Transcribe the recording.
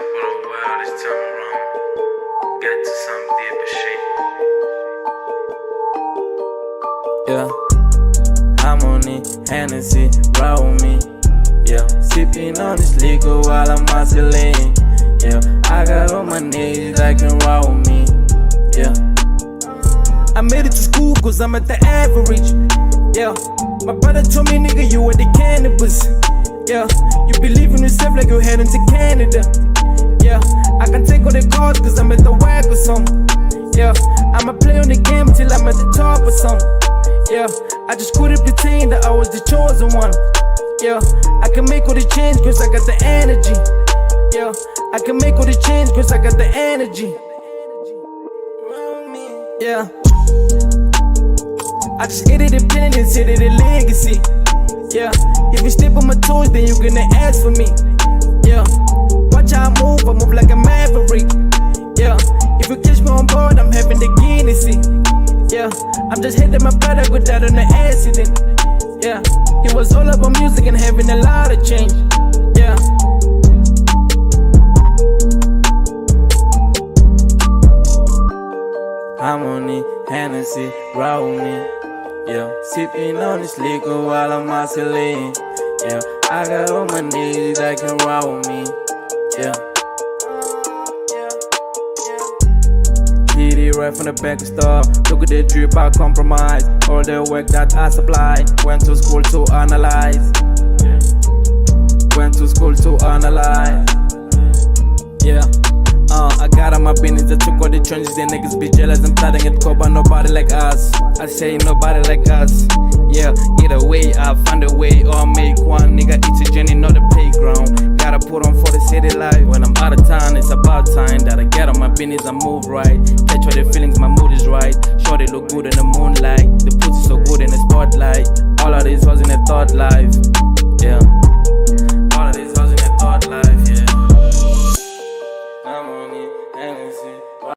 top of the world this time around. Get to some deeper shit. Yeah, Harmony, Hennessy, roll with me. Yeah, sipping on this liquor while I'm oscillating. Yeah, I got on my knees, I can roll with me. Yeah, I made it to school cause I'm at the average. Yeah, my brother told me, nigga, you are the cannabis. Yeah, you believe in yourself like you're heading to Canada. Yeah, I can take all the calls cause I'm at the whack or something. Yeah, I'ma play on the game till I'm at the top or something. Yeah, I just couldn't pretend that I was the chosen one. Yeah, I can make all the change cause I got the energy. Yeah, I can make all the change cause I got the energy. Yeah, I just hit it independence, hit it a legacy. Yeah, if you step on my toes, then you gonna ask for me. Yeah, watch how I move like a maverick. Yeah, if you catch me on board, I'm having the Guinness. Yeah, I'm just hitting my brother, go down on the accident. Yeah, it was all about music and having a lot of change. Yeah. Harmony, Hennessy, roll with me. Yeah, sipping on this liquor while I'm oscillating. Yeah, I got on my knees, I can roll with me. Yeah. Hit it right from the back of store. Look at the drip, I compromise. All the work that I supply. Went to school to analyze. Went to school to analyze. Yeah. I got on my business, I took all the trenches. The niggas be jealous, I'm tired of get caught by nobody like us. I say nobody like us. Yeah, either way, I'll find a way or I'll make one. Nigga, it's a journey, not a playground. Gotta put on for the city life. When I'm out of town, it's about time that I get on my business and move right. Catch all the feelings, my mood is right. Sure they look good in the moonlight. The pussy so good in the spotlight. All of this was in a thought life. Yeah.